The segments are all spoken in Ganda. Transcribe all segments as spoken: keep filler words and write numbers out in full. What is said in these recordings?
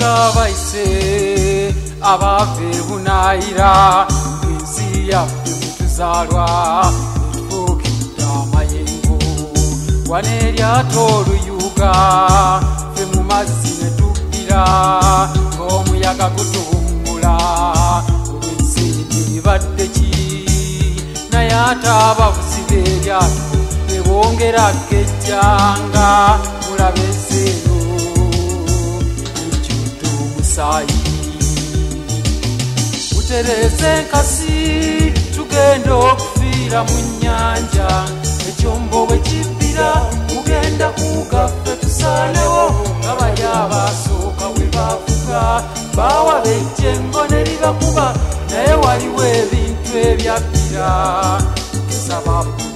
ngabaise abave bunayira ensi yaffe mutuzalwa etufuukidde amayengo wane eryato oluyuga ffe mu mazzi ne tubbira ng'omuyaga gutuwummula olw'ensi ebadde ki naye ate abavuzi b'eryato ne bongera gejjanga mulabe ensi eno ejjudde omusaayi mutereze enkasi tugenda okufiira mu nnyanja ekyombo bwe kibbira mugenda kugaffe tusaalewo nga bali abasooka bwe bavuga baawa bejjengo ne libakuba naye waliwo ebintu ebyabbira tusaba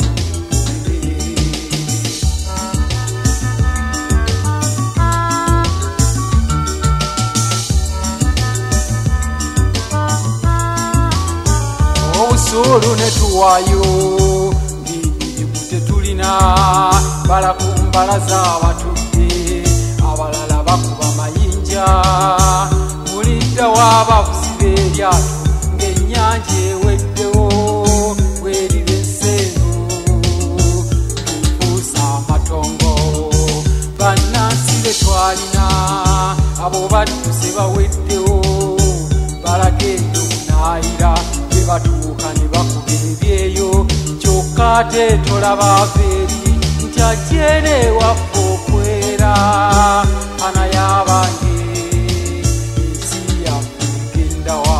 obusuulu ne tuwaayo ng'ebizibu tetulina bala ku mbala z'abatudde abalala bakuba mayinja mulidda w'abavuzi b'eryato ng'ennyanja eweddewo bweriba enseeno tufuusa amatongo bannansi be twalina abo badduse baweddewo balaga eno bunaayira bwe batuuka ne bakuba ebyeyo kyokka ate tolaba aveeri nti ajjeera ewaffe okwera anaye abange ensi yaffe egenda wa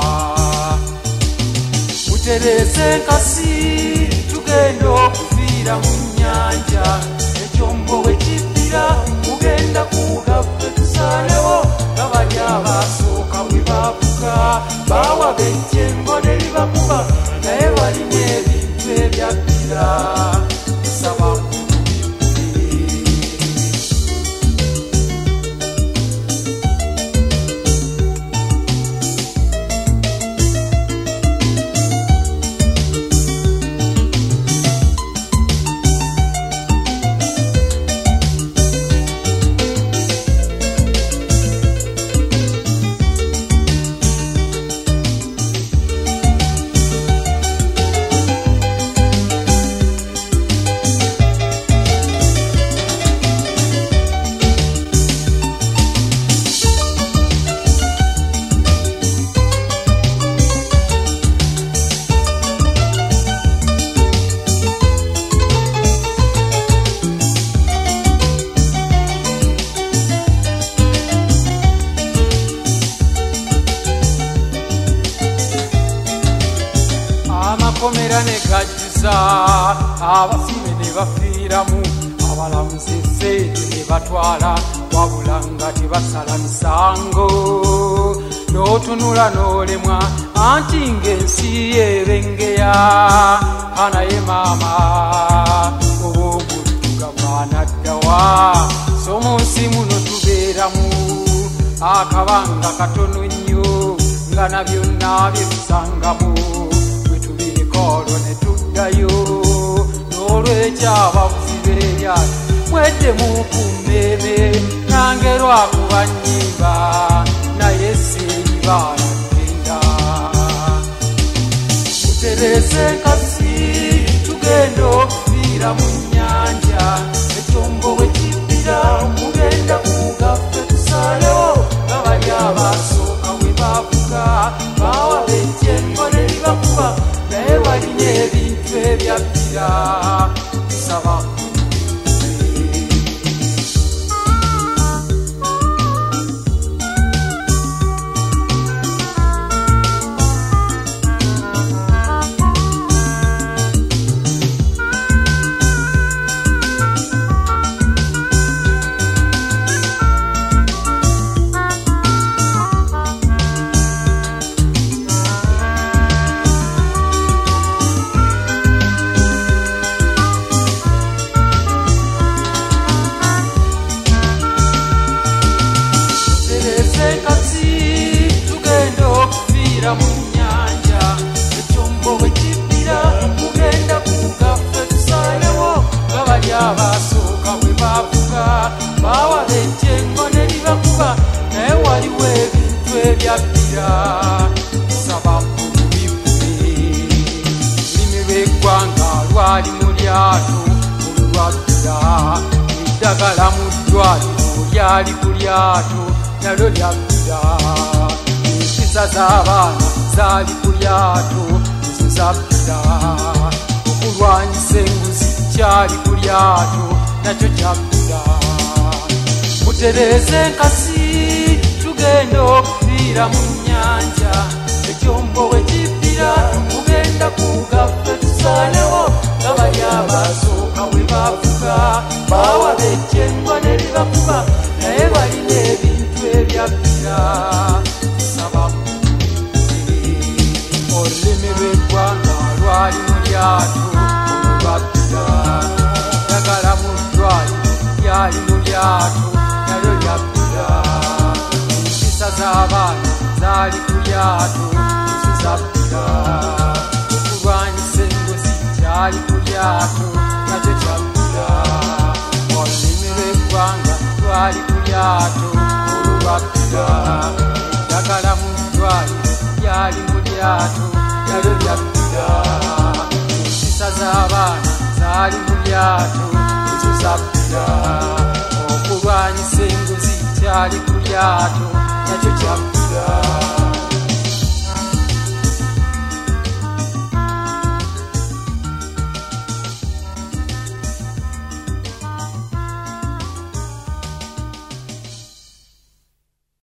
mutereze enkasi tugenda okufiira mu nnyanja ekyombo bwe kibbira mugenda kugaffe tusaalewo nga bali abasooka bwe bavuga baawa bejjengo ne libakuba naye walimu ebintu ebyabbira tusaba amakomera ne gajjuza abasibe ne bafiiramu abalamuzi esseete ne batwala wabula nga tebasala misango n'otunula n'olemwa anti ng'ensi yeebengeya anaye maama oba omuddugavu anaddawa so mu nsi muno tubeeramu akabanga katono nnyo nga na byonna bye tusangamu olwo ne tuddayo n'olwekyo abavuzi b'eryato mweddemu ku mmeeme nange lwakuba nnyimba naye seeribaala kugenda mutereze enkasi tugenda okufiira mu nnyanja ekyombo bwe kibbira mugenda kugaffe tusaalewo nga bali abasooka bwe bavuga baawa bejjengo ne libakuba naye walina ebintu ebyabbira tusaba mu nnyanja ekyombo bwe kibbira mugenda kugaffe tusaalewo nga bali abasooka bwe bavuga baawa bejjengo ne libakuba naye waliwo byabbira saba mubibbe lulimi lw'eggwanga lwali mu lyato olwabbira eddagala mu ddwaliro lyali ku lyato nalyo lyabbira empisa z'abaana zaali ku lyato ezo zabbira okulwanyisa enguzi kyali ku lyato nakyo kyabbira mutereeze enkasi tugenda okufiira mu nnyanja ekyombo we kibbira mugenda kugaffe tusaalewo nga bali abasooka bwe bavuga baawa bejjengwa ne libakuba naye balina ebintu ebyabbira tusaba olulimi lw'eggwanga lwali mu lyato olwabbira ddagala mu ddwaliro lyali mu lyato nalyo lyabbira empisa z'abaana zaali ku lyato ezo zabbira okulwanyisa engozi kyali ku lyato nakyo kyabbira olulimi lw'eggwanga lwali ku lyato olwabbira eddagala mu ddwaliro lyali mu lyato nalyo lyabbira empisa z'abaana zaali mu lyato ezo zabbira okulwanyisa enguzi kyali ku lyato nakyo kyabbira